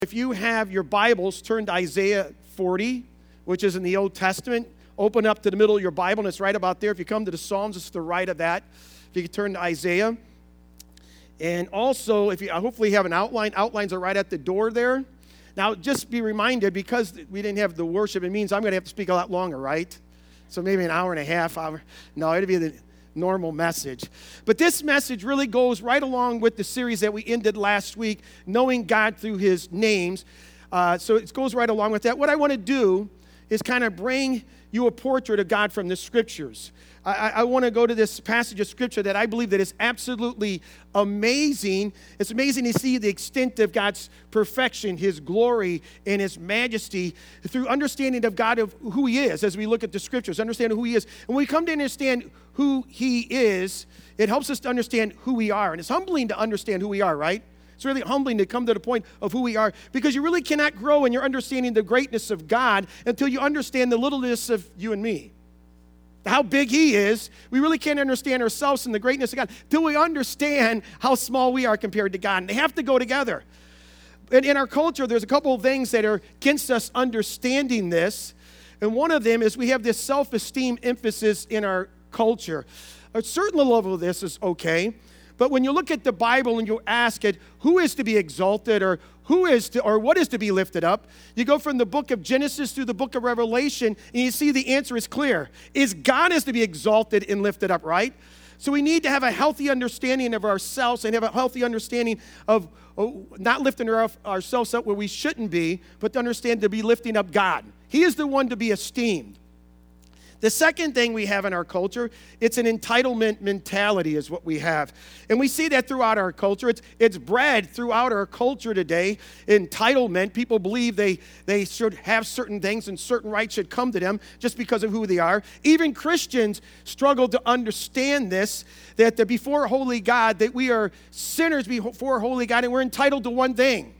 If you have your Bibles, turn to Isaiah 40, which is in the Old Testament. Open up to the middle of your Bible, and it's right about there. If you come to the Psalms, it's to the right of that. If you could turn to Isaiah. And also, if you hopefully have an outline. Outlines are right at the door there. Now, just be reminded, because we didn't have the worship, it means I'm going to have to speak a lot longer, right? So maybe an hour and a half. No, it'll be the normal message. But this message really goes right along with the series that we ended last week, Knowing God Through His Names. So it goes right along with that. What I want to do is kind of bring you a portrait of God from the Scriptures. I want to go to this passage of Scripture that I believe that is absolutely amazing. It's amazing to see the extent of God's perfection, His glory, and His majesty through understanding of God, of who He is, as we look at the Scriptures, understand who He is. And when we come to understand who He is, it helps us to understand who we are. And it's humbling to understand who we are, right? It's really humbling to come to the point of who we are, because you really cannot grow in your understanding the greatness of God until you understand the littleness of you and me. How big He is. We really can't understand ourselves and the greatness of God till we understand how small we are compared to God. And they have to go together. And in our culture, there's a couple of things that are against us understanding this. And one of them is we have this self-esteem emphasis in our culture. A certain level of this is okay. But when you look at the Bible and you ask it, who is to be exalted, or what is to be lifted up, you go from the book of Genesis through the book of Revelation, and you see the answer is clear. God is to be exalted and lifted up, right? So we need to have a healthy understanding of ourselves and have a healthy understanding of not lifting ourselves up where we shouldn't be, but to understand to be lifting up God. He is the one to be esteemed. The second thing we have in our culture, it's an entitlement mentality is what we have. And we see that throughout our culture. It's bred throughout our culture today. Entitlement, people believe they should have certain things and certain rights should come to them just because of who they are. Even Christians struggle to understand this, that before a holy God, that we are sinners before a holy God, and we're entitled to one thing.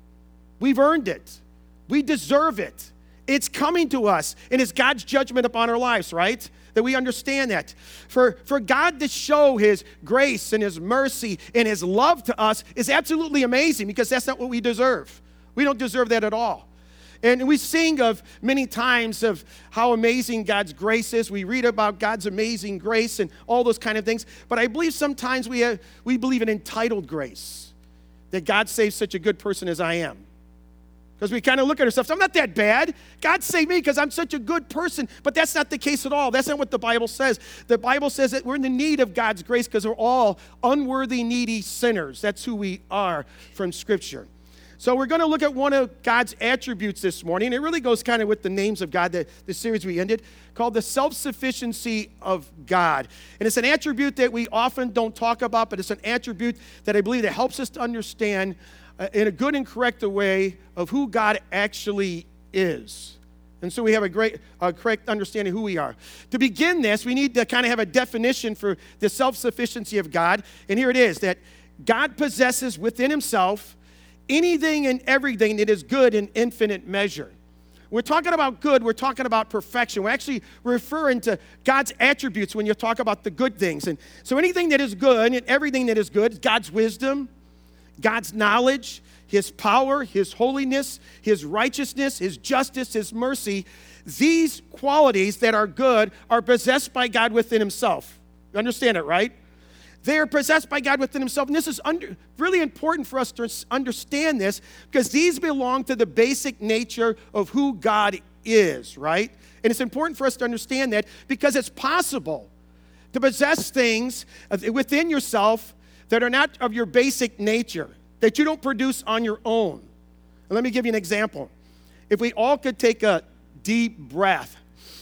We've earned it. We deserve it. It's coming to us, and it's God's judgment upon our lives, right? That we understand that. For God to show His grace and His mercy and His love to us is absolutely amazing, because that's not what we deserve. We don't deserve that at all. And we sing of many times of how amazing God's grace is. We read about God's amazing grace and all those kind of things. But I believe sometimes we believe in entitled grace, that God saves such a good person as I am. Because we kind of look at ourselves, I'm not that bad. God saved me because I'm such a good person. But that's not the case at all. That's not what the Bible says. The Bible says that we're in the need of God's grace because we're all unworthy, needy sinners. That's who we are from Scripture. So we're going to look at one of God's attributes this morning. It really goes kind of with the names of God, the series we ended, called the self-sufficiency of God. And it's an attribute that we often don't talk about, but it's an attribute that I believe that helps us to understand in a good and correct way of who God actually is. And so we have a correct understanding of who we are. To begin this, we need to kind of have a definition for the self-sufficiency of God. And here it is, that God possesses within Himself anything and everything that is good in infinite measure. We're talking about good, we're talking about perfection. We're actually referring to God's attributes when you talk about the good things. And so anything that is good and everything that is good, God's wisdom, God's knowledge, His power, His holiness, His righteousness, His justice, His mercy, these qualities that are good are possessed by God within Himself. You understand it, right? They are possessed by God within Himself. And this is really important for us to understand this, because these belong to the basic nature of who God is, right? And it's important for us to understand that, because it's possible to possess things within yourself that are not of your basic nature, that you don't produce on your own. And let me give you an example. If we all could take a deep breath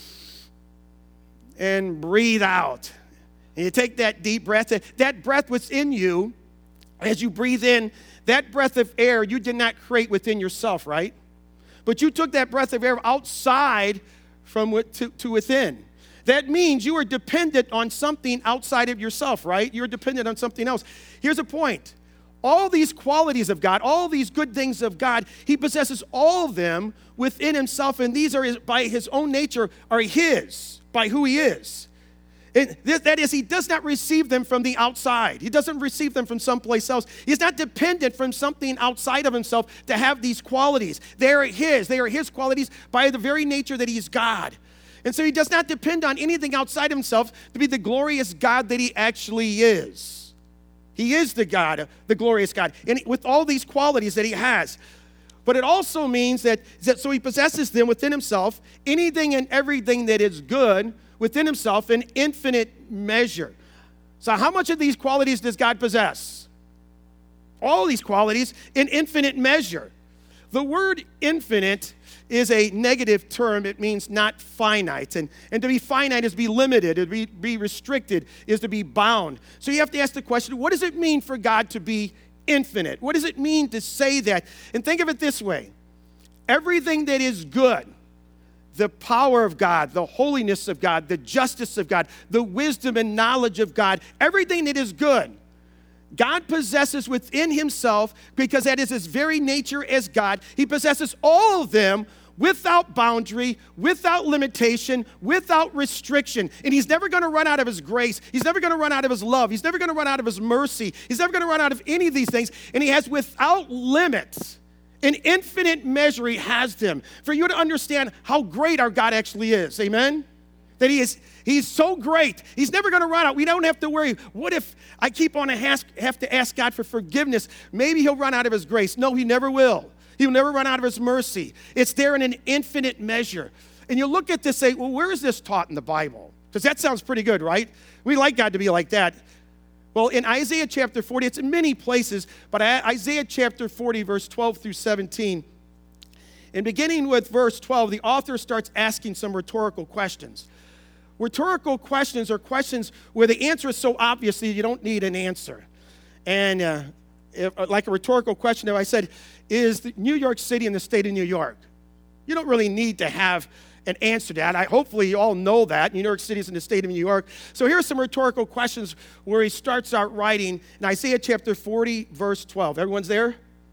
and breathe out, and you take that deep breath, that breath within you, as you breathe in, that breath of air you did not create within yourself, right? But you took that breath of air outside from to within. That means you are dependent on something outside of yourself, right? You're dependent on something else. Here's a point. All these qualities of God, all these good things of God, He possesses all of them within Himself, and these are by His own nature, are His, by who He is. That is, he does not receive them from the outside. He doesn't receive them from someplace else. He's not dependent from something outside of himself to have these qualities. They are his. They are his qualities by the very nature that he's God. And so he does not depend on anything outside himself to be the glorious God that he actually is. He is the God, the glorious God, and with all these qualities that he has. But it also means that so he possesses them within himself, anything and everything that is good within himself in infinite measure. So how much of these qualities does God possess? All these qualities in infinite measure. The word infinite is a negative term. It means not finite. And to be finite is to be limited, to be restricted, is to be bound. So you have to ask the question, what does it mean for God to be infinite? What does it mean to say that? And think of it this way. Everything that is good, the power of God, the holiness of God, the justice of God, the wisdom and knowledge of God, everything that is good, God possesses within himself, because that is his very nature as God. He possesses all of them without boundary, without limitation, without restriction. And he's never going to run out of his grace. He's never going to run out of his love. He's never going to run out of his mercy. He's never going to run out of any of these things. And he has without limits, in infinite measure, he has them. For you to understand how great our God actually is. Amen? That he's so great. He's never going to run out. We don't have to worry. What if I keep on have to ask God for forgiveness? Maybe he'll run out of his grace. No, he never will. He'll never run out of his mercy. It's there in an infinite measure. And you look at this and say, well, where is this taught in the Bible? Because that sounds pretty good, right? We like God to be like that. Well, in Isaiah chapter 40, it's in many places, but Isaiah chapter 40, verse 12 through 17, and beginning with verse 12, the author starts asking some rhetorical questions. Rhetorical questions are questions where the answer is so obvious that you don't need an answer. And like a rhetorical question, if I said, is New York City in the state of New York? You don't really need to have an answer to that. Hopefully you all know that. New York City is in the state of New York. So here are some rhetorical questions where he starts out writing in Isaiah chapter 40, verse 12. Everyone's there?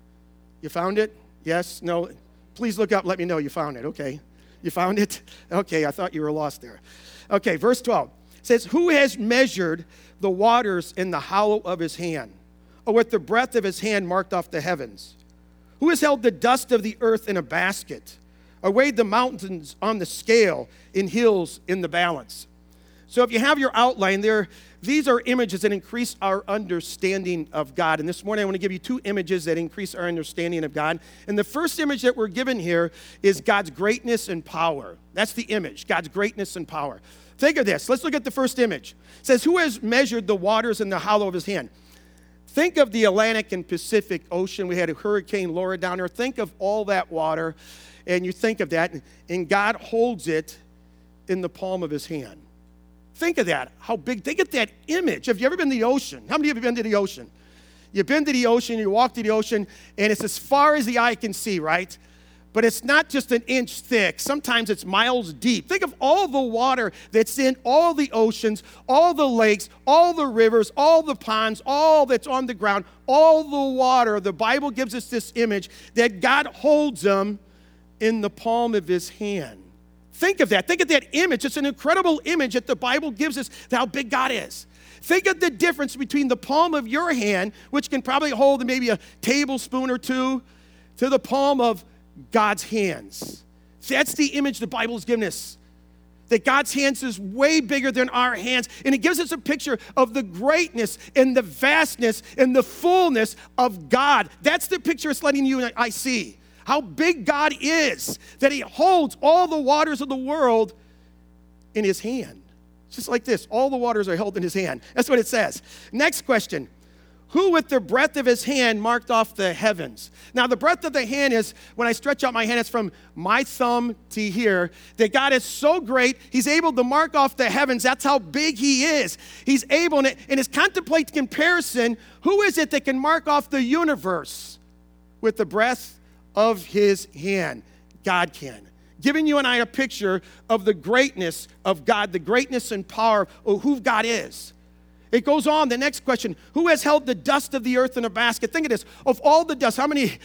You found it? Yes? No? Please look up. Let me know you found it. Okay. You found it? Okay, I thought you were lost there. Okay, verse 12 says, who has measured the waters in the hollow of his hand, or with the breadth of his hand marked off the heavens? Who has held the dust of the earth in a basket, or weighed the mountains on the scale, in hills in the balance? So if you have your outline there, these are images that increase our understanding of God. And this morning I want to give you two images that increase our understanding of God. And the first image that we're given here is God's greatness and power. That's the image, God's greatness and power. Think of this. Let's look at the first image. It says, who has measured the waters in the hollow of his hand? Think of the Atlantic and Pacific Ocean. We had a Hurricane Laura down there. Think of all that water, and you think of that, and God holds it in the palm of his hand. Think of that, how big. Think of that image. Have you ever been to the ocean? How many of you have been to the ocean? You've been to the ocean, you walk to the ocean, and it's as far as the eye can see, right? But it's not just an inch thick. Sometimes it's miles deep. Think of all the water that's in all the oceans, all the lakes, all the rivers, all the ponds, all that's on the ground, all the water. The Bible gives us this image that God holds them in the palm of his hand. Think of that. Think of that image. It's an incredible image that the Bible gives us to how big God is. Think of the difference between the palm of your hand, which can probably hold maybe a tablespoon or two, to the palm of God's hands. That's the image the Bible has given us. That God's hands is way bigger than our hands. And it gives us a picture of the greatness and the vastness and the fullness of God. That's the picture it's letting you and I see. How big God is, that he holds all the waters of the world in his hand. Just like this, all the waters are held in his hand. That's what it says. Next question. Who with the breadth of his hand marked off the heavens? Now, the breadth of the hand is, when I stretch out my hand, it's from my thumb to here, that God is so great, he's able to mark off the heavens. That's how big he is. He's able, and his contemplate comparison, who is it that can mark off the universe with the breadth of his hand? God can. Giving you and I a picture of the greatness of God, the greatness and power of who God is. It goes on, the next question, who has held the dust of the earth in a basket? Think of this, of all the dust, how many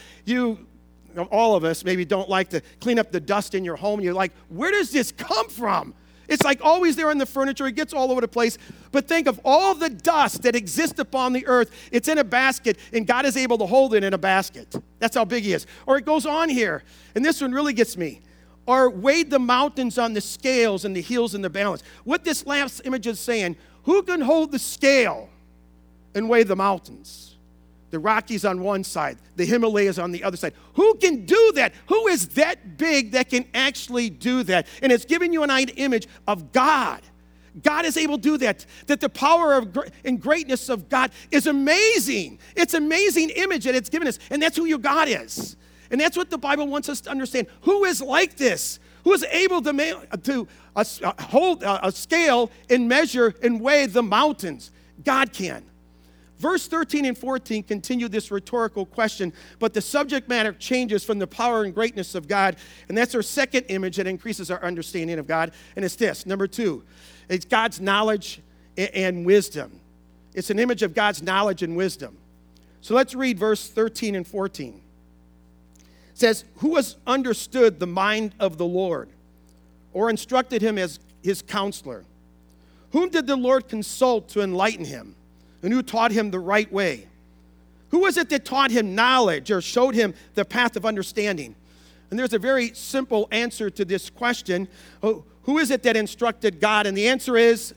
all of us maybe don't like to clean up the dust in your home, and you're like, where does this come from? It's like always there on the furniture. It gets all over the place. But think of all the dust that exists upon the earth. It's in a basket, and God is able to hold it in a basket. That's how big he is. Or it goes on here, and this one really gets me. Or weighed the mountains on the scales and the hills in the balance. What this last image is saying, who can hold the scale and weigh the mountains? The Rockies on one side, the Himalayas on the other side. Who can do that? Who is that big that can actually do that? And it's giving you an image of God. God is able to do that. That the power and greatness of God is amazing. It's an amazing image that it's given us. And that's who your God is. And that's what the Bible wants us to understand. Who is like this? Who is able to hold a scale and measure and weigh the mountains? God can. Verse 13 and 14 continue this rhetorical question, but the subject matter changes from the power and greatness of God, and that's our second image that increases our understanding of God, and it's this. Number two, it's God's knowledge and wisdom. It's an image of God's knowledge and wisdom. So let's read verse 13 and 14. It says, who has understood the mind of the Lord, or instructed him as his counselor? Whom did the Lord consult to enlighten him? And who taught him the right way? Who was it that taught him knowledge or showed him the path of understanding? And there's a very simple answer to this question. Who is it that instructed God? And the answer is,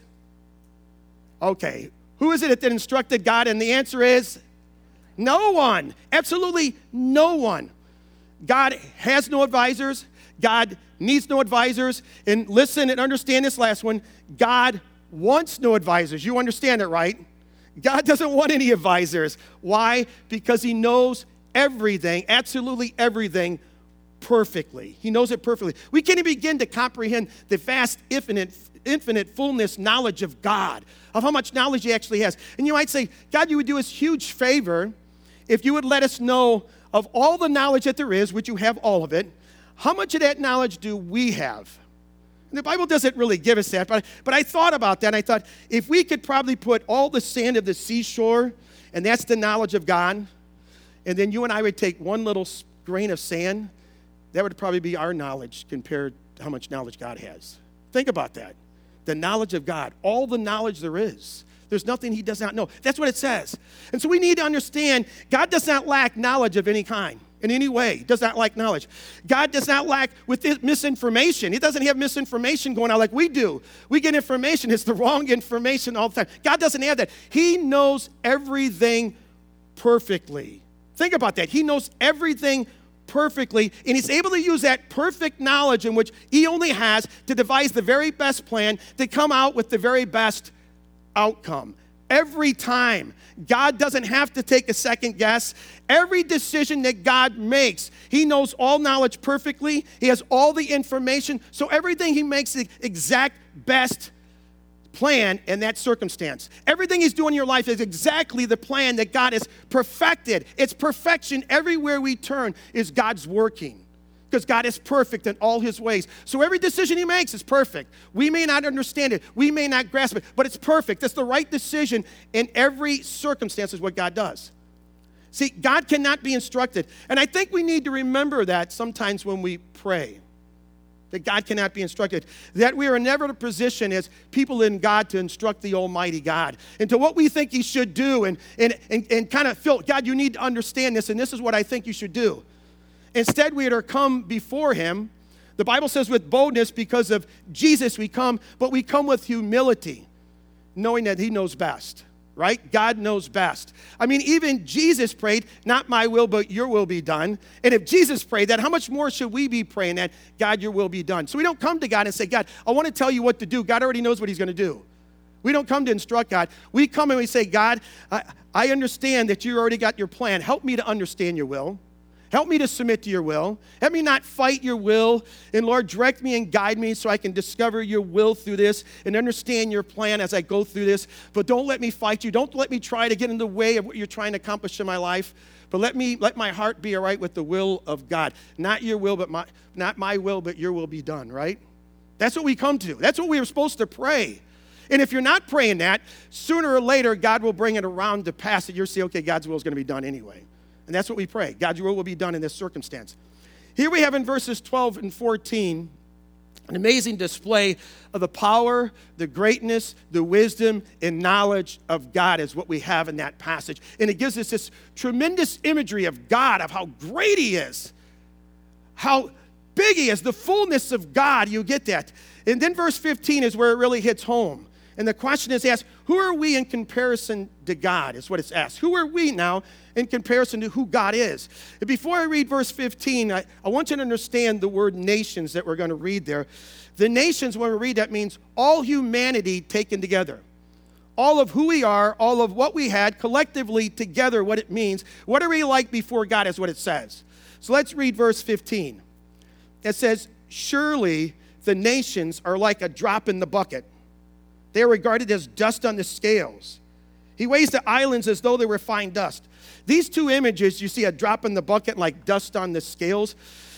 okay. Who is it that instructed God? And the answer is, no one. Absolutely no one. God has no advisors. God needs no advisors. And listen and understand this last one. God wants no advisors. You understand it, right? God doesn't want any advisors. Why? Because he knows everything, absolutely everything, perfectly. He knows it perfectly. We can't even begin to comprehend the vast, infinite fullness knowledge of God, of how much knowledge he actually has. And you might say, God, you would do us huge favor if you would let us know of all the knowledge that there is, which you have all of it. How much of that knowledge do we have? The Bible doesn't really give us that, but I thought about that, and I thought, if we could probably put all the sand of the seashore, and that's the knowledge of God, and then you and I would take one little grain of sand, that would probably be our knowledge compared to how much knowledge God has. Think about that. The knowledge of God, all the knowledge there is. There's nothing he does not know. That's what it says. And so we need to understand God does not lack knowledge of any kind. In any way. He does not lack knowledge. God does not lack with misinformation. He doesn't have misinformation going on like we do. We get information. It's the wrong information all the time. God doesn't have that. He knows everything perfectly. Think about that. He knows everything perfectly, and he's able to use that perfect knowledge in which he only has to devise the very best plan to come out with the very best outcome. Every time. God doesn't have to take a second guess. Every decision that God makes, he knows all knowledge perfectly. He has all the information. So everything he makes the exact best plan in that circumstance. Everything he's doing in your life is exactly the plan that God has perfected. It's perfection. Everywhere we turn is God's working. Because God is perfect in all his ways. So every decision he makes is perfect. We may not understand it. We may not grasp it. But it's perfect. It's the right decision in every circumstance is what God does. See, God cannot be instructed. And I think we need to remember that sometimes when we pray. That God cannot be instructed. That we are never in a position as people in God to instruct the Almighty God into what we think he should do and kind of feel, God, you need to understand this, and this is what I think you should do. Instead, we are to come before him. The Bible says with boldness because of Jesus we come, but we come with humility, knowing that he knows best, right? God knows best. I mean, even Jesus prayed, not my will, but your will be done. And if Jesus prayed that, how much more should we be praying that, God, your will be done? So we don't come to God and say, God, I want to tell you what to do. God already knows what he's going to do. We don't come to instruct God. We come and we say, God, I understand that you already got your plan. Help me to understand your will. Help me to submit to your will. Help me not fight your will. And Lord, direct me and guide me so I can discover your will through this and understand your plan as I go through this. But don't let me fight you. Don't let me try to get in the way of what you're trying to accomplish in my life. But let my heart be all right with the will of God. Not your will, but not my will, but your will be done, right? That's what we come to. That's what we are supposed to pray. And if you're not praying that, sooner or later, God will bring it around to pass that you'll see, okay, God's will is going to be done anyway. And that's what we pray. God's will be done in this circumstance. Here we have in verses 12 and 14, An amazing display of the power, the greatness, the wisdom, and knowledge of God is what we have in that passage. And it gives us this tremendous imagery of God, of how great He is, how big He is, the fullness of God. You get that. And then verse 15 is where it really hits home. And the question is asked, who are we in comparison to God, is what it's asked. Who are we now in comparison to who God is? And before I read verse 15, I want you to understand the word nations that we're going to read there. The nations, when we read that, means all humanity taken together. All of who we are, all of what we had, collectively together, what it means. What are we like before God is what it says. So let's read verse 15. It says, surely the nations are like a drop in the bucket. They are regarded as dust on the scales. He weighs the islands as though they were fine dust. These two images, you see a drop in the bucket like dust on the scales,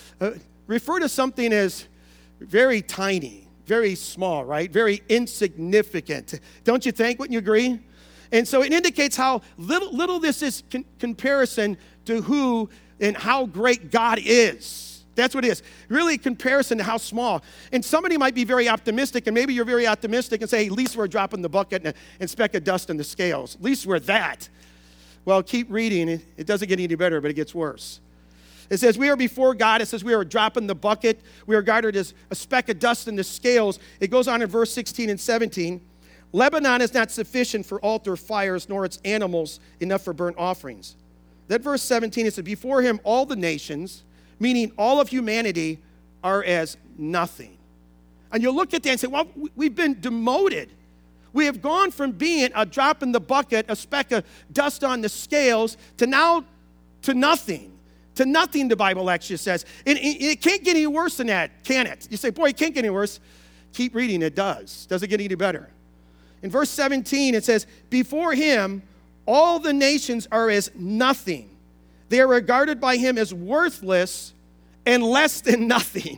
refer to something as very tiny, very small, right? Very insignificant. Don't you think? Wouldn't you agree? And so it indicates how little this is comparison to who and how great God is. That's what it is. Really, comparison to how small. And somebody might be very optimistic, and maybe you're very optimistic and say, hey, at least we're a drop in the bucket and speck of dust in the scales. At least we're that. Well, keep reading. It doesn't get any better, but it gets worse. It says, we are before God. It says we are a drop in the bucket. We are regarded as a speck of dust in the scales. It goes on in verse 16 and 17. Lebanon is not sufficient for altar fires, nor its animals enough for burnt offerings. Then verse 17, it says, before him all the nations, meaning all of humanity, are as nothing. And you look at that and say, well, we've been demoted. We have gone from being a drop in the bucket, a speck of dust on the scales, to now to nothing. To nothing, the Bible actually says. And it can't get any worse than that, can it? You say, boy, it can't get any worse. Keep reading, it does. Does it get any better? In verse 17, it says, before him, all the nations are as nothing. They are regarded by him as worthless and less than nothing.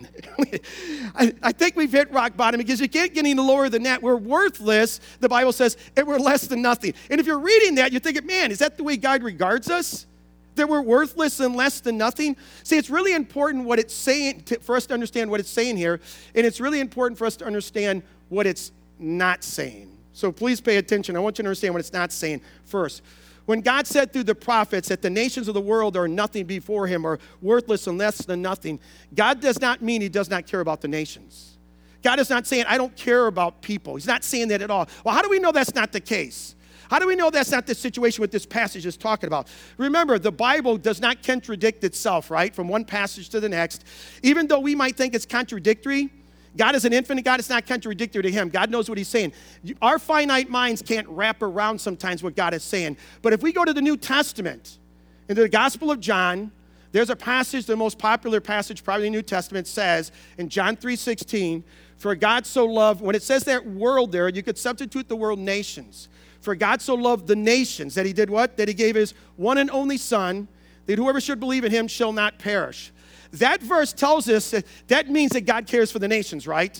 I think we've hit rock bottom because you can't get any lower than that. We're worthless, the Bible says, and we're less than nothing. And if you're reading that, you're thinking, man, is that the way God regards us? That we're worthless and less than nothing? See, it's really important what it's saying for us to understand what it's saying here, and it's really important for us to understand what it's not saying. So please pay attention. I want you to understand what it's not saying first. When God said through the prophets that the nations of the world are nothing before him, or worthless and less than nothing, God does not mean he does not care about the nations. God is not saying, I don't care about people. He's not saying that at all. Well, how do we know that's not the case? How do we know that's not the situation what this passage is talking about? Remember, the Bible does not contradict itself, right? From one passage to the next. Even though we might think it's contradictory, God is an infinite God. It's not contradictory to him. God knows what he's saying. Our finite minds can't wrap around sometimes what God is saying. But if we go to the New Testament, into the Gospel of John, there's a passage, the most popular passage probably in the New Testament says, in John 3:16, for God so loved, when it says that world there, you could substitute the word nations. For God so loved the nations that he did what? That he gave his one and only Son, that whoever should believe in him shall not perish. That verse tells us that means that God cares for the nations, right?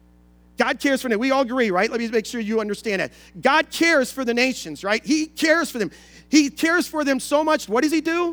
God cares for them. We all agree, right? Let me make sure you understand that. God cares for the nations, right? He cares for them. He cares for them so much. What does he do?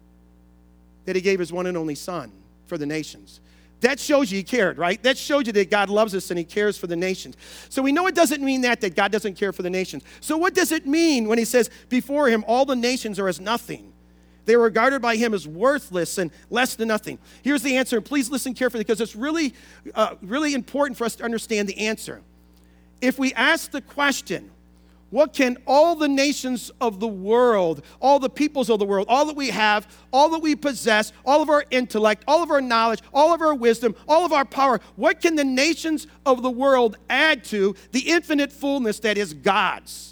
That he gave his one and only Son for the nations. That shows you he cared, right? That shows you that God loves us and he cares for the nations. So we know it doesn't mean that God doesn't care for the nations. So what does it mean when he says, before him all the nations are as nothing? They were regarded by him as worthless and less than nothing. Here's the answer, and please listen carefully because it's really, really important for us to understand the answer. If we ask the question, what can all the nations of the world, all the peoples of the world, all that we have, all that we possess, all of our intellect, all of our knowledge, all of our wisdom, all of our power, what can the nations of the world add to the infinite fullness that is God's?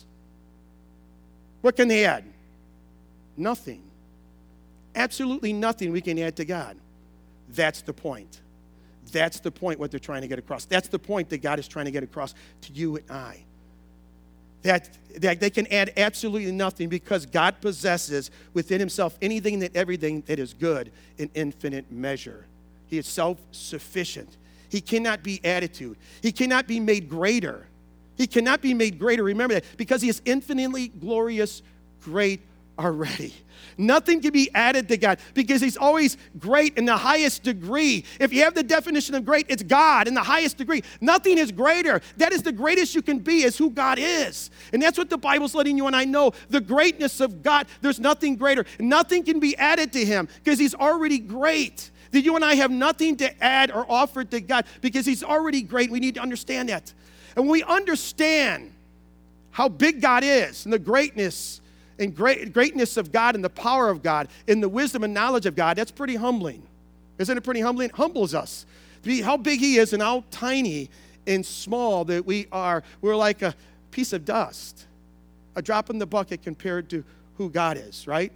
What can they add? Nothing. Absolutely nothing we can add to God. That's the point. That's the point what they're trying to get across. That's the point that God is trying to get across to you and I. That they can add absolutely nothing because God possesses within himself anything and everything that is good in infinite measure. He is self-sufficient. He cannot be added to. He cannot be made greater. He cannot be made greater. Remember that because he is infinitely glorious, great, already. Nothing can be added to God because he's always great in the highest degree. If you have the definition of great, it's God in the highest degree. Nothing is greater. That is the greatest you can be, is who God is. And that's what the Bible's letting you and I know. The greatness of God, there's nothing greater. Nothing can be added to him because he's already great. That you and I have nothing to add or offer to God because he's already great. We need to understand that. And when we understand how big God is and the greatness and greatness of God and the power of God and the wisdom and knowledge of God, that's pretty humbling. Isn't it pretty humbling? It humbles us to be how big he is and how tiny and small that we are. We're like a piece of dust, a drop in the bucket compared to who God is, right?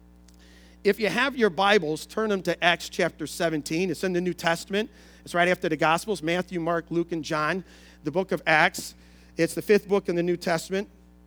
If you have your Bibles, turn them to Acts chapter 17. It's in the New Testament. It's right after the Gospels, Matthew, Mark, Luke, and John, the book of Acts. It's the 5th book in the New Testament.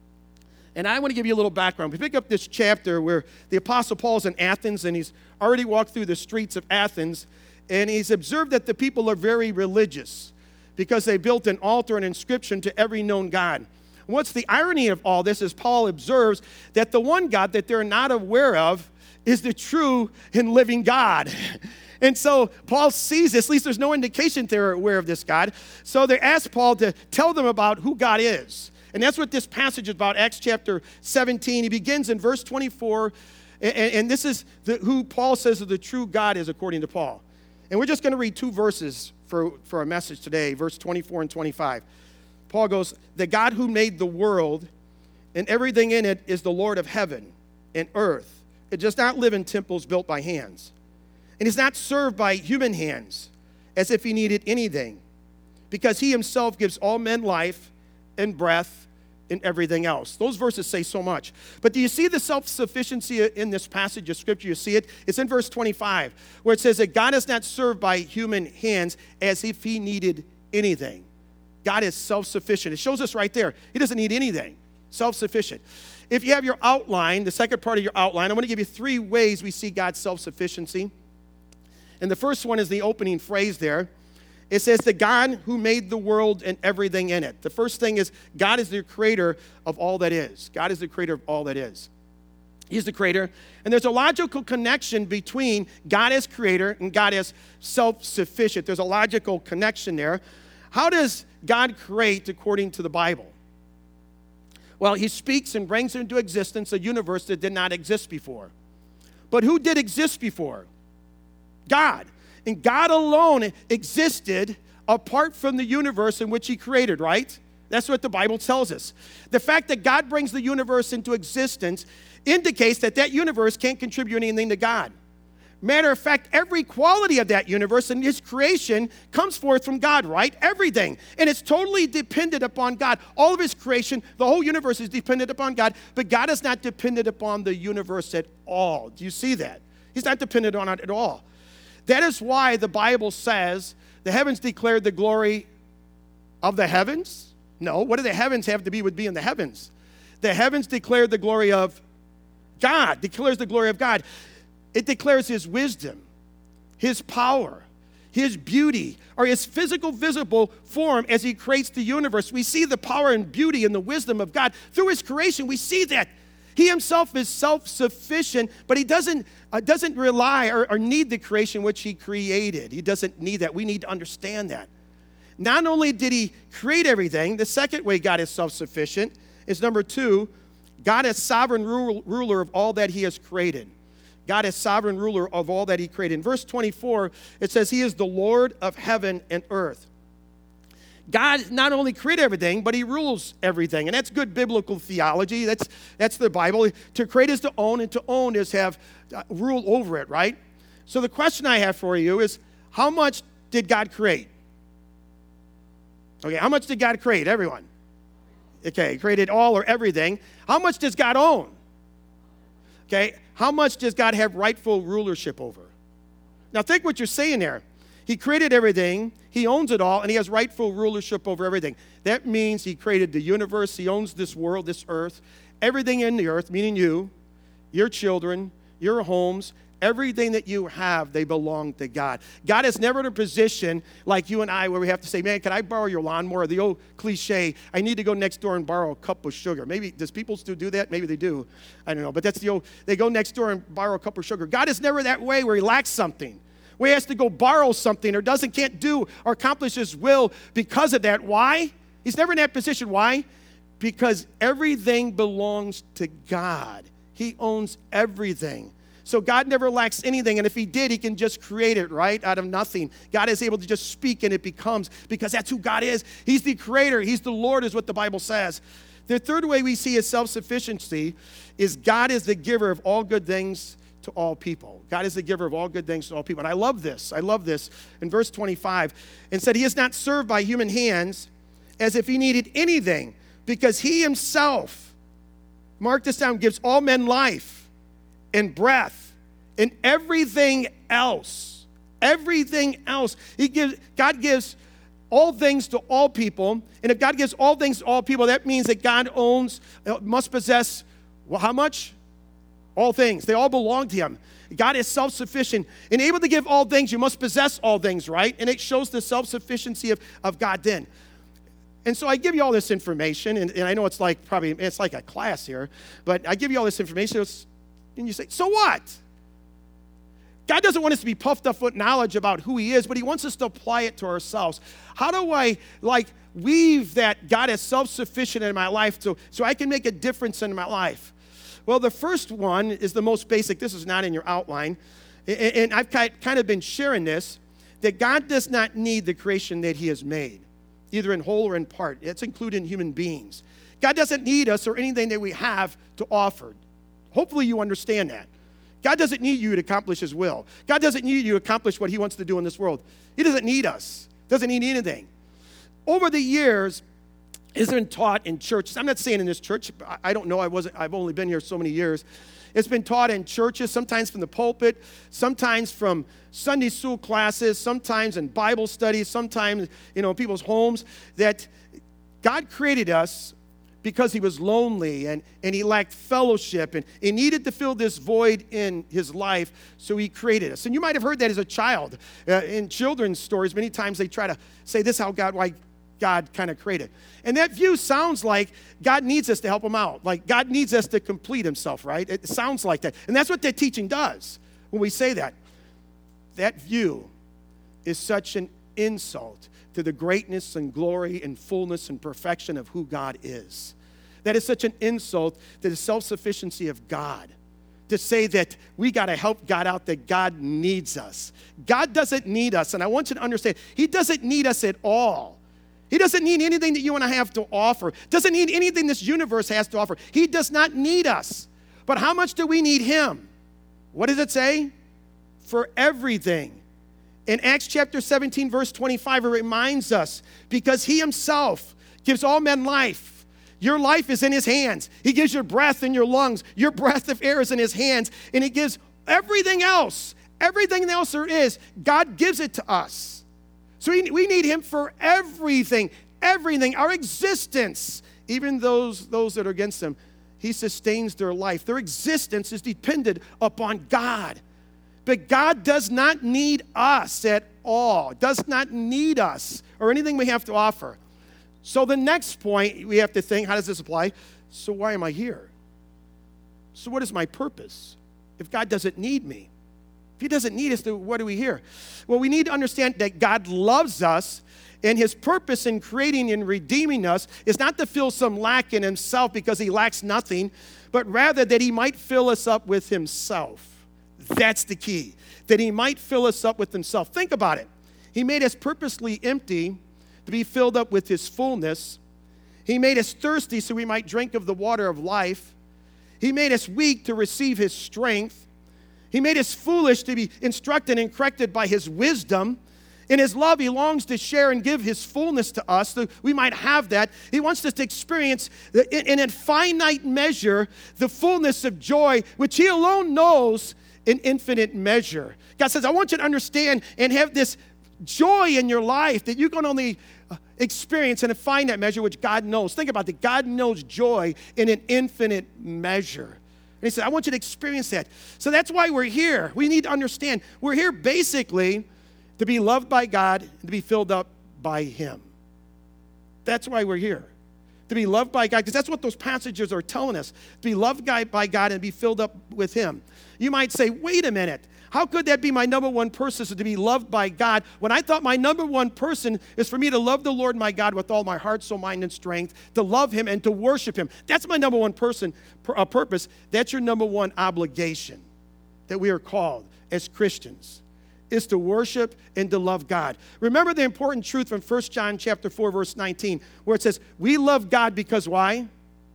And I want to give you a little background. We pick up this chapter where the Apostle Paul's in Athens, and he's already walked through the streets of Athens, and he's observed that the people are very religious because they built an altar and inscription to every known God. What's the irony of all this is Paul observes that the one God that they're not aware of is the true and living God. And so Paul sees this. At least there's no indication they're aware of this God. So they ask Paul to tell them about who God is. And that's what this passage is about, Acts chapter 17. He begins in verse 24, and this is who Paul says the true God is according to Paul. And we're just going to read 2 verses for our message today, verse 24 and 25. Paul goes, "The God who made the world and everything in it is the Lord of heaven and earth. It does not live in temples built by hands, and is not served by human hands as if he needed anything, because he himself gives all men life and breath and everything else." Those verses say so much. But do you see the self-sufficiency in this passage of Scripture? You see it? It's in verse 25, where it says that God is not served by human hands as if he needed anything. God is self-sufficient. It shows us right there. He doesn't need anything. Self-sufficient. If you have your outline, the second part of your outline, I'm going to give you 3 ways we see God's self-sufficiency. And the first one is the opening phrase there. It says, "The God who made the world and everything in it." The first thing is God is the creator of all that is. God is the creator of all that is. He's the creator. And there's a logical connection between God as creator and God as self-sufficient. There's a logical connection there. How does God create according to the Bible? Well, he speaks and brings into existence a universe that did not exist before. But who did exist before? God. And God alone existed apart from the universe in which he created, right? That's what the Bible tells us. The fact that God brings the universe into existence indicates that that universe can't contribute anything to God. Matter of fact, every quality of that universe and his creation comes forth from God, right? Everything. And it's totally dependent upon God. All of his creation, the whole universe is dependent upon God, but God is not dependent upon the universe at all. Do you see that? He's not dependent on it at all. That is why the Bible says the heavens declared the glory of the heavens. No, what do the heavens have to be with being the heavens? The heavens declared the glory of God, declares the glory of God. It declares his wisdom, his power, his beauty, or his physical visible form as he creates the universe. We see the power and beauty and the wisdom of God. Through his creation, we see that. He himself is self-sufficient, but he doesn't rely or need the creation which he created. He doesn't need that. We need to understand that. Not only did he create everything, the second way God is self-sufficient is number 2, God is sovereign ruler of all that he has created. God is sovereign ruler of all that he created. In verse 24, it says he is the Lord of heaven and earth. God not only created everything, but he rules everything. And that's good biblical theology. That's the Bible. To create is to own, and to own is have rule over it, right? So the question I have for you is, how much did God create? Okay, how much did God create? Everyone. Okay, he created all or everything. How much does God own? Okay, how much does God have rightful rulership over? Now think what you're saying there. He created everything, he owns it all, and he has rightful rulership over everything. That means he created the universe, he owns this world, this earth, everything in the earth, meaning you, your children, your homes, Everything that you have, they belong to God. God is never in a position like you and I where we have to say, man, can I borrow your lawnmower? The old cliche, I need to go next door and borrow a cup of sugar. Maybe, does people still do that? Maybe they do. I don't know. But that's the old, they go next door and borrow a cup of sugar. God is never that way where he lacks something, where he has to go borrow something or can't do or accomplish his will because of that. Why? He's never in that position. Why? Because everything belongs to God. He owns everything. So God never lacks anything, and if he did, he can just create it, right, out of nothing. God is able to just speak, and it becomes, because that's who God is. He's the creator. He's the Lord, is what the Bible says. The third way we see his self-sufficiency is God is the giver of all good things to all people. God is the giver of all good things to all people. And I love this. In verse 25, and said, he is not served by human hands as if he needed anything, because he himself, mark this down, gives all men life and breath and everything else. God gives all things to all people. And if God gives all things to all people, that means that God must possess, well, how much? All things. They all belong to him. God is self-sufficient. And able to give all things, you must possess all things, right? And it shows the self-sufficiency of God then. And so I give you all this information, and I know it's like a class here, but I give you all this information, and you say, so what? God doesn't want us to be puffed up with knowledge about who he is, but he wants us to apply it to ourselves. How do I, weave that God is self-sufficient in my life so I can make a difference in my life? Well, the first one is the most basic. This is not in your outline. And I've kind of been sharing this, that God does not need the creation that he has made, either in whole or in part. It's including human beings. God doesn't need us or anything that we have to offer. Hopefully you understand that. God doesn't need you to accomplish his will. God doesn't need you to accomplish what he wants to do in this world. He doesn't need us. Doesn't need anything. Over the years, it's been taught in churches. I'm not saying in this church. I don't know. I've only been here so many years. It's been taught in churches, sometimes from the pulpit, sometimes from Sunday school classes, sometimes in Bible studies, sometimes, people's homes, that God created us because he was lonely and he lacked fellowship and he needed to fill this void in his life, so he created us. And you might have heard that as a child. In children's stories, many times they try to say this why God kind of created. And that view sounds like God needs us to help him out. Like God needs us to complete himself, right? It sounds like that. And that's what that teaching does when we say that. That view is such an insult to the greatness and glory and fullness and perfection of who God is. That is such an insult to the self-sufficiency of God, to say that we got to help God out, that God needs us. God doesn't need us, and I want you to understand, he doesn't need us at all. He doesn't need anything that you and I have to offer. Doesn't need anything this universe has to offer. He does not need us. But how much do we need him? What does it say? For everything. In Acts chapter 17, verse 25, it reminds us, because he himself gives all men life. Your life is in his hands. He gives your breath in your lungs. Your breath of air is in his hands. And he gives everything else there is, God gives it to us. So we need him for everything, our existence. Even those that are against him, he sustains their life. Their existence is dependent upon God. But God does not need us at all, does not need us or anything we have to offer. So the next point we have to think, how does this apply? So why am I here? So what is my purpose? If God doesn't need me, if he doesn't need us, then what are we here? Well, we need to understand that God loves us, and his purpose in creating and redeeming us is not to fill some lack in himself because he lacks nothing, but rather that he might fill us up with himself. That's the key, that he might fill us up with himself. Think about it. He made us purposely empty to be filled up with his fullness. He made us thirsty so we might drink of the water of life. He made us weak to receive his strength. He made us foolish to be instructed and corrected by his wisdom. In his love, he longs to share and give his fullness to us so we might have that. He wants us to experience in a finite measure the fullness of joy, which he alone knows in infinite measure. God says, I want you to understand and have this joy in your life that you can only experience in a finite measure, which God knows. Think about it. God knows joy in an infinite measure. he said, I want you to experience that. So that's why we're here. We need to understand we're here basically to be loved by God and to be filled up by him. That's why we're here. To be loved by God, because that's what those passages are telling us. To be loved by God and be filled up with him. You might say, wait a minute. How could that be my number one person, to be loved by God, when I thought my number one person is for me to love the Lord my God with all my heart, soul, mind, and strength, to love him and to worship him. That's my number one purpose. That's your number one obligation that we are called as Christians, is to worship and to love God. Remember the important truth from 1 John chapter 4, verse 19, where it says, we love God because why?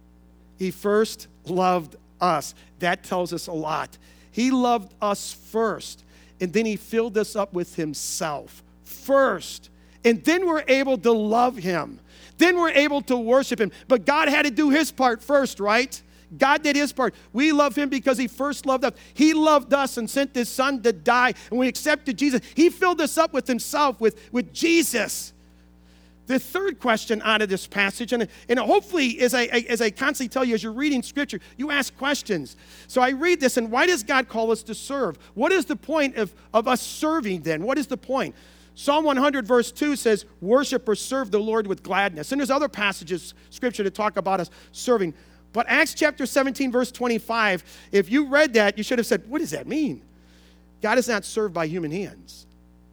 He first loved us. That tells us a lot. He loved us first, and then he filled us up with himself first. And then we're able to love him. Then we're able to worship him. But God had to do his part first, right? God did his part. We love him because he first loved us. He loved us and sent his son to die, and we accepted Jesus. He filled us up with himself, with Jesus. The third question out of this passage, and hopefully as I constantly tell you as you're reading Scripture, you ask questions. So I read this, and why does God call us to serve? What is the point of us serving then? What is the point? Psalm 100 verse 2 says, worship or serve the Lord with gladness. And there's other passages, Scripture, that talk about us serving. But Acts chapter 17, verse 25, if you read that, you should have said, what does that mean? God is not served by human hands.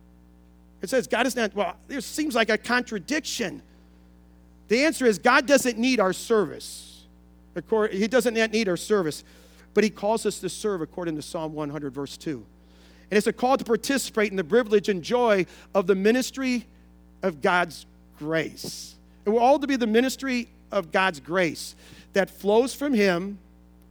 It says God is not, well, there seems like a contradiction. The answer is God doesn't need our service. He doesn't need our service, but he calls us to serve according to Psalm 100, verse 2. And it's a call to participate in the privilege and joy of the ministry of God's grace. And we're all to be the ministry of God's grace that flows from him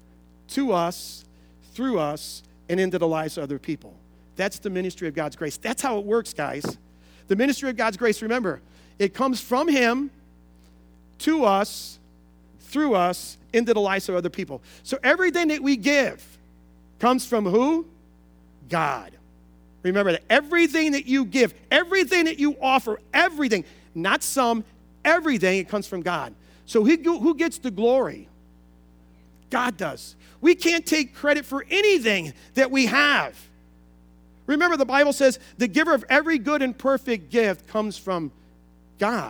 to us, through us, and into the lives of other people. That's the ministry of God's grace. That's how it works, guys. The ministry of God's grace, remember, it comes from him to us, through us, into the lives of other people. So everything that we give comes from who? God. Remember that. Everything that you give, everything that you offer, everything, not some, everything, it comes from God. So who gets the glory? God does. We can't take credit for anything that we have. Remember, the Bible says the giver of every good and perfect gift comes from God.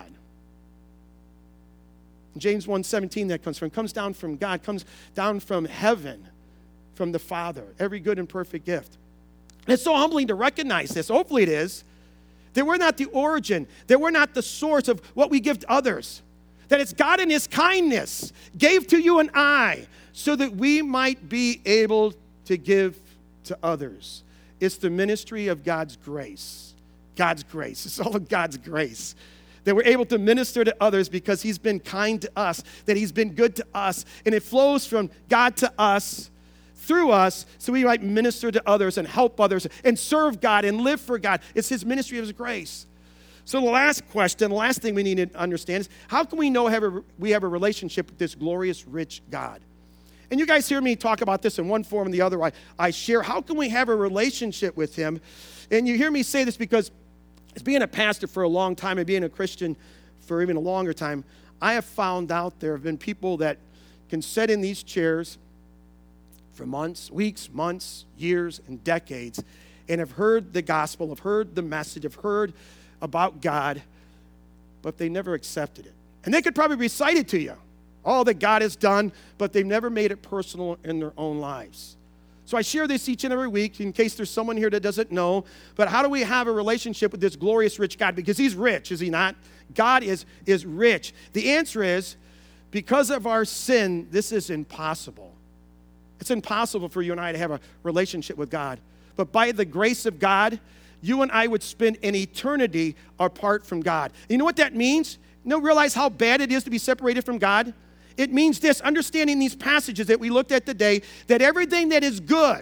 James 1:17 that comes down from God, comes down from heaven, from the Father, every good and perfect gift. It's so humbling to recognize this. Hopefully it is. That we're not the origin, that we're not the source of what we give to others. That it's God in his kindness gave to you and I so that we might be able to give to others. It's the ministry of God's grace. God's grace. It's all of God's grace. That we're able to minister to others because he's been kind to us, that he's been good to us, and it flows from God to us, through us, so we might minister to others and help others and serve God and live for God. It's his ministry of his grace. So the last question, the last thing we need to understand is, how can we know we have a relationship with this glorious, rich God? And you guys hear me talk about this in one form or the other. I share, how can we have a relationship with him? And you hear me say this because as being a pastor for a long time and being a Christian for even a longer time, I have found out there have been people that can sit in these chairs for months, weeks, months, years, and decades, and have heard the gospel, have heard the message, have heard about God, but they never accepted it. And they could probably recite it to you, all that God has done, but they've never made it personal in their own lives. So I share this each and every week in case there's someone here that doesn't know, but how do we have a relationship with this glorious, rich God? Because he's rich, is he not? God is rich. The answer is, because of our sin, this is impossible. It's impossible for you and I to have a relationship with God. But by the grace of God, you and I would spend an eternity apart from God. You know what that means? Realize how bad it is to be separated from God? It means this, understanding these passages that we looked at today, that everything that is good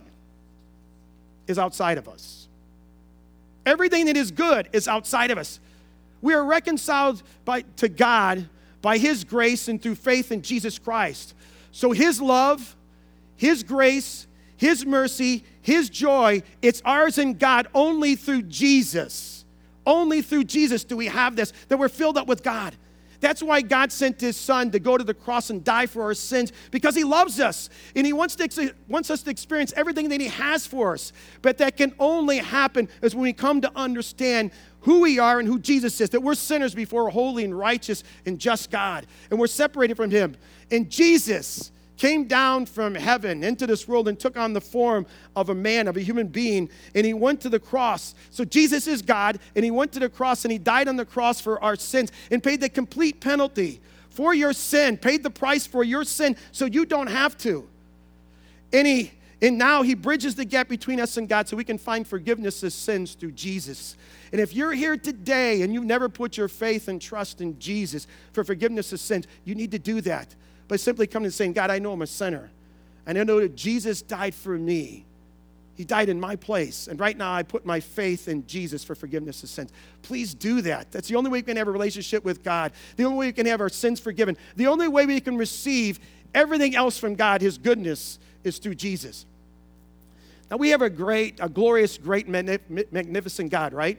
is outside of us. Everything that is good is outside of us. We are reconciled to God by his grace and through faith in Jesus Christ. So his love, his grace, his mercy, his joy, it's ours in God only through Jesus. Only through Jesus do we have this, that we're filled up with God. That's why God sent his son to go to the cross and die for our sins, because he loves us. And he wants us to experience everything that he has for us. But that can only happen as when we come to understand who we are and who Jesus is, that we're sinners before a holy and righteous and just God. And we're separated from him. And Jesus came down from heaven into this world and took on the form of a man, of a human being, and he went to the cross. So Jesus is God, and he went to the cross, and he died on the cross for our sins and paid the complete penalty for your sin, paid the price for your sin so you don't have to. And now he bridges the gap between us and God so we can find forgiveness of sins through Jesus. And if you're here today and you've never put your faith and trust in Jesus for forgiveness of sins, you need to do that by simply coming and saying, God, I know I'm a sinner. And I know that Jesus died for me. He died in my place. And right now I put my faith in Jesus for forgiveness of sins. Please do that. That's the only way we can have a relationship with God. The only way we can have our sins forgiven. The only way we can receive everything else from God, his goodness, is through Jesus. Now we have a glorious, great, magnificent God, right?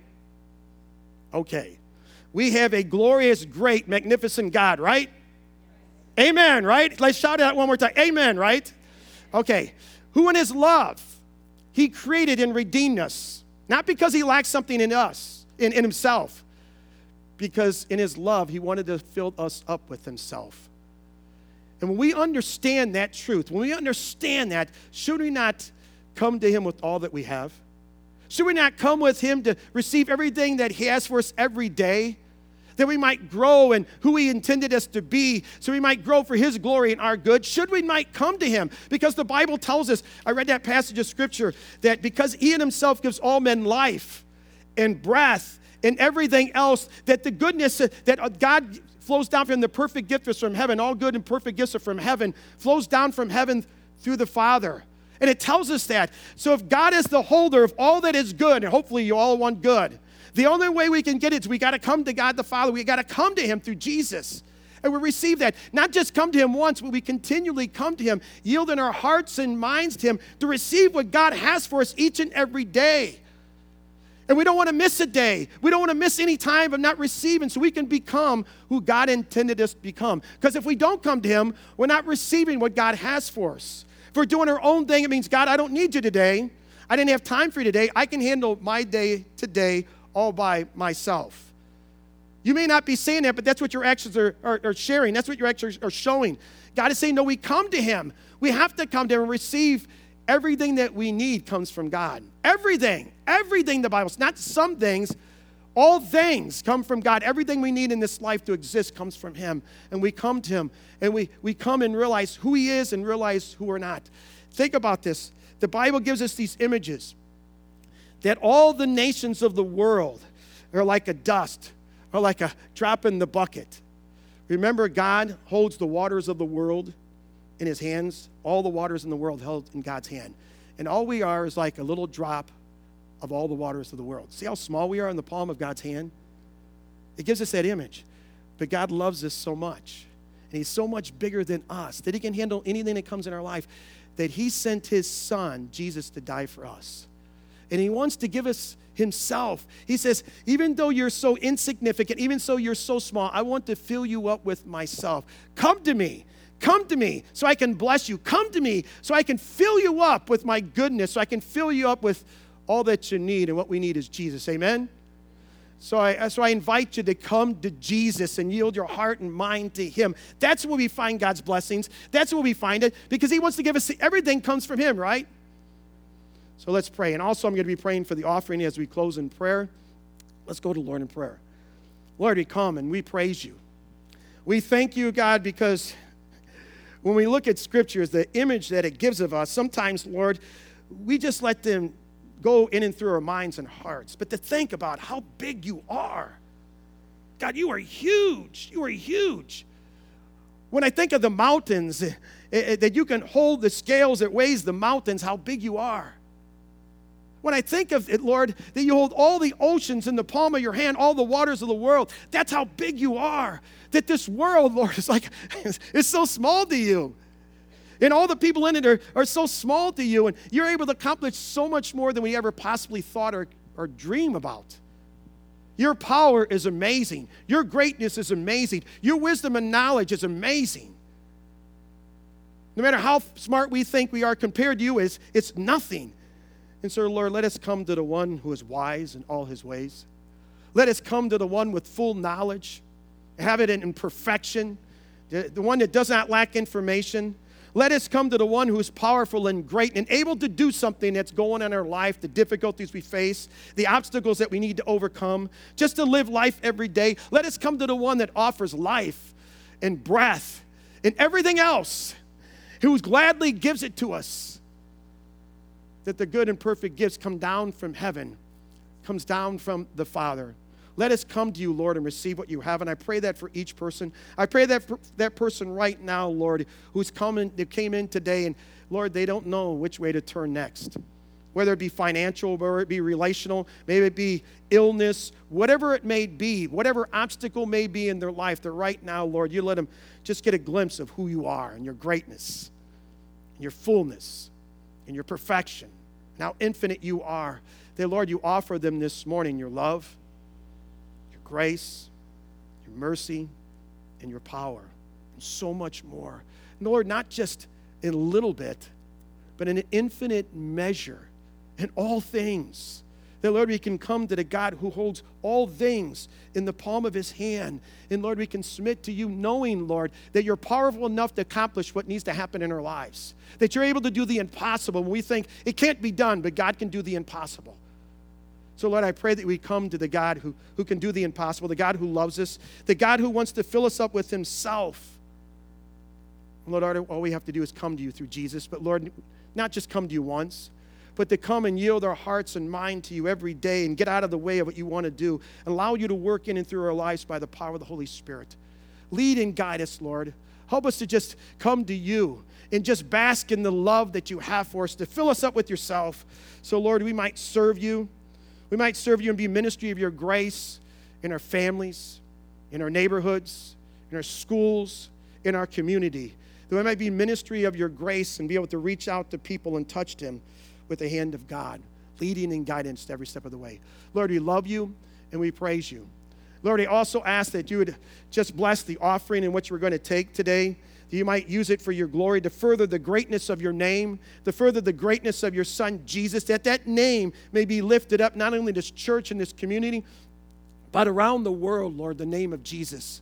Okay. We have a glorious, great, magnificent God, right? Amen, right? Let's shout it out one more time. Amen, right? Okay. Who in his love, he created and redeemed us. Not because he lacked something in us, in himself. Because in his love, he wanted to fill us up with himself. And when we understand that truth, when we understand that, should we not come to him with all that we have? Should we not come with him to receive everything that he has for us every day? That we might grow in who he intended us to be, so we might grow for his glory and our good. Should we might come to him, because the Bible tells us, I read that passage of scripture, that because he in himself gives all men life and breath and everything else, that the goodness that God flows down from the perfect gift is from heaven, all good and perfect gifts are from heaven, flows down from heaven through the Father. And it tells us that. So if God is the holder of all that is good, and hopefully you all want good, the only way we can get it is we got to come to God the Father. We got to come to him through Jesus. And we receive that. Not just come to him once, but we continually come to him, yielding our hearts and minds to him to receive what God has for us each and every day. And we don't want to miss a day. We don't want to miss any time of not receiving so we can become who God intended us to become. Because if we don't come to him, we're not receiving what God has for us. If we're doing our own thing, it means, God, I don't need you today. I didn't have time for you today. I can handle my day today all by myself. You may not be saying that, but that's what your actions are sharing. That's what your actions are showing. God is saying, no, we come to him. We have to come to him and receive everything that we need comes from God. Everything, the Bible says, not some things, all things come from God. Everything we need in this life to exist comes from him. And we come to him, and we come and realize who he is and realize who we're not. Think about this. The Bible gives us these images that all the nations of the world are like a dust, or like a drop in the bucket. Remember, God holds the waters of the world in his hands, all the waters in the world held in God's hand. And all we are is like a little drop of all the waters of the world. See how small we are in the palm of God's hand? It gives us that image. But God loves us so much, and he's so much bigger than us, that he can handle anything that comes in our life, that he sent his son, Jesus, to die for us. And he wants to give us himself. He says, even though you're so insignificant, even though you're so small, I want to fill you up with myself. Come to me. Come to me so I can bless you. Come to me so I can fill you up with my goodness, so I can fill you up with all that you need, and what we need is Jesus. Amen? So I invite you to come to Jesus and yield your heart and mind to him. That's where we find God's blessings. That's where we find it, because he wants to give us, everything comes from him, right? So let's pray. And also I'm going to be praying for the offering as we close in prayer. Let's go to the Lord in prayer. Lord, we come and we praise you. We thank you, God, because when we look at scriptures, the image that it gives of us, sometimes, Lord, we just let them go in and through our minds and hearts. But to think about how big you are. God, you are huge. You are huge. When I think of the mountains, that you can hold the scales that weighs the mountains, how big you are. When I think of it, Lord, that you hold all the oceans in the palm of your hand, all the waters of the world, that's how big you are. That this world, Lord, is like, it's so small to you. And all the people in it are so small to you, and you're able to accomplish so much more than we ever possibly thought or dream about. Your power is amazing. Your greatness is amazing. Your wisdom and knowledge is amazing. No matter how smart we think we are compared to you, it's nothing. And so, Lord, let us come to the one who is wise in all his ways. Let us come to the one with full knowledge, have it in perfection, the one that does not lack information. Let us come to the one who is powerful and great and able to do something that's going on in our life, the difficulties we face, the obstacles that we need to overcome, just to live life every day. Let us come to the one that offers life and breath and everything else, who gladly gives it to us. That the good and perfect gifts come down from heaven, comes down from the Father. Let us come to you, Lord, and receive what you have. And I pray that for each person. I pray that for that person right now, Lord, that came in today, and Lord, they don't know which way to turn next. Whether it be financial, whether it be relational, maybe it be illness, whatever it may be, whatever obstacle may be in their life, that right now, Lord, you let them just get a glimpse of who you are and your greatness, and your fullness, and your perfection, and how infinite you are. That, Lord, you offer them this morning your love, grace, your mercy, and your power, and so much more. And Lord, not just in a little bit, but in an infinite measure in all things. That, Lord, we can come to the God who holds all things in the palm of his hand. And, Lord, we can submit to you knowing, Lord, that you're powerful enough to accomplish what needs to happen in our lives. That you're able to do the impossible when we think it can't be done, but God can do the impossible. So, Lord, I pray that we come to the God who can do the impossible, the God who loves us, the God who wants to fill us up with himself. And Lord, all we have to do is come to you through Jesus. But, Lord, not just come to you once, but to come and yield our hearts and mind to you every day and get out of the way of what you want to do and allow you to work in and through our lives by the power of the Holy Spirit. Lead and guide us, Lord. Help us to just come to you and just bask in the love that you have for us, to fill us up with yourself. So, Lord, we might serve you. We might serve you and be ministry of your grace in our families, in our neighborhoods, in our schools, in our community. That we might be ministry of your grace and be able to reach out to people and touch them with the hand of God, leading and guidance every step of the way. Lord, we love you and we praise you. Lord, I also ask that you would just bless the offering in which we're going to take today, that you might use it for your glory, to further the greatness of your name, to further the greatness of your Son, Jesus, that name may be lifted up, not only in this church and this community, but around the world, Lord, the name of Jesus.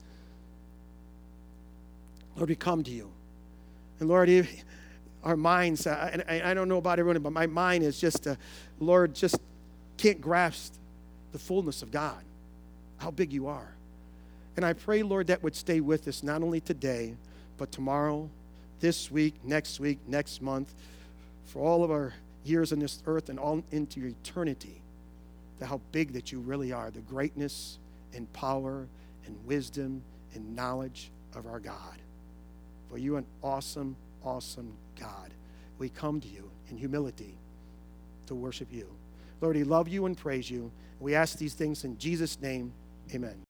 Lord, we come to you. And Lord, our minds, I don't know about everyone, but my mind is just, Lord, just can't grasp the fullness of God, how big you are. And I pray, Lord, that would stay with us not only today, but tomorrow, this week, next month, for all of our years on this earth and all into eternity, to how big that you really are, the greatness and power and wisdom and knowledge of our God. For you are an awesome, awesome God. We come to you in humility to worship you. Lord, we love you and praise you. We ask these things in Jesus' name. Amen.